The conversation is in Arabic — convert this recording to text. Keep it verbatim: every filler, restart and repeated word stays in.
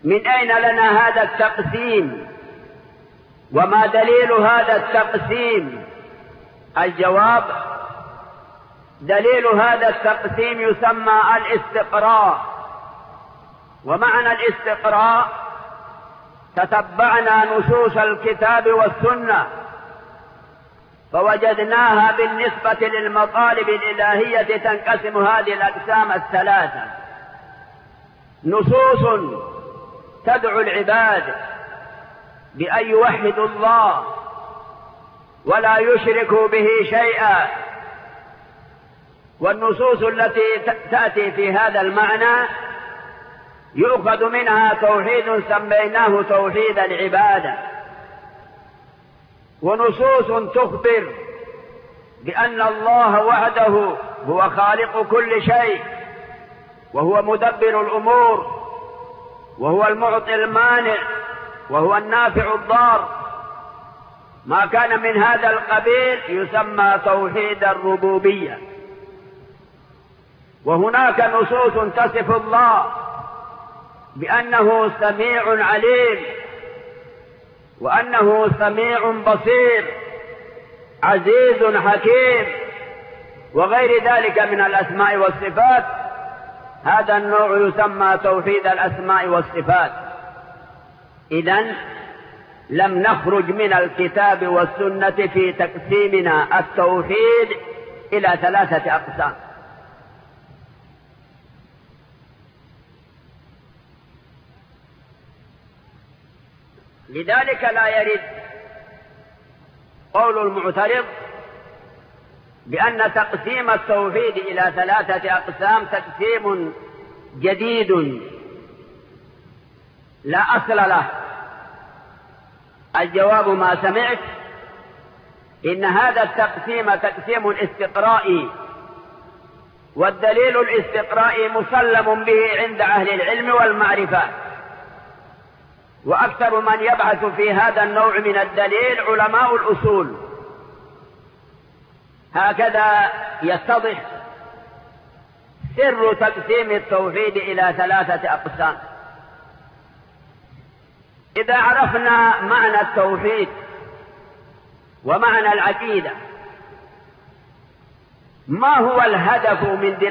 من أين لنا هذا التقسيم؟ وما دليل هذا التقسيم؟ الجواب: دليل هذا التقسيم يسمى الاستقراء. ومعنى الاستقراء: تتبعنا نصوص الكتاب والسنة فوجدناها بالنسبة للمطالب الإلهية تنقسم هذه الأقسام الثلاثة: نصوص تدعو العباد بأن يوحدوا الله ولا يشركوا به شيئا، والنصوص التي تأتي في هذا المعنى يؤخذ منها توحيد سميناه توحيد العبادة، ونصوص تخبر بأن الله وحده هو خالق كل شيء وهو مدبر الأمور وهو المعطي المانع وهو النافع الضار. ما كان من هذا القبيل يسمى توحيد الربوبية. وهناك نصوص تصف الله بأنه سميع عليم، وأنه سميع بصير، عزيز حكيم، وغير ذلك من الأسماء والصفات. هذا النوع يسمى توحيد الأسماء والصفات. إذن لم نخرج من الكتاب والسنة في تقسيمنا التوحيد إلى ثلاثة أقسام. لذلك لا يرد قول المعترض بأن تقسيم التوحيد إلى ثلاثة أقسام تقسيم جديد لا أصل له. الجواب: ما سمعت إن هذا التقسيم تقسيم استقرائي، والدليل الاستقرائي مسلم به عند أهل العلم والمعرفة، وأكثر من يبحث في هذا النوع من الدليل علماء الأصول. هكذا يتضح سر تقسيم التوحيد إلى ثلاثة أقسام. إذا عرفنا معنى التوحيد ومعنى العقيدة، ما هو الهدف من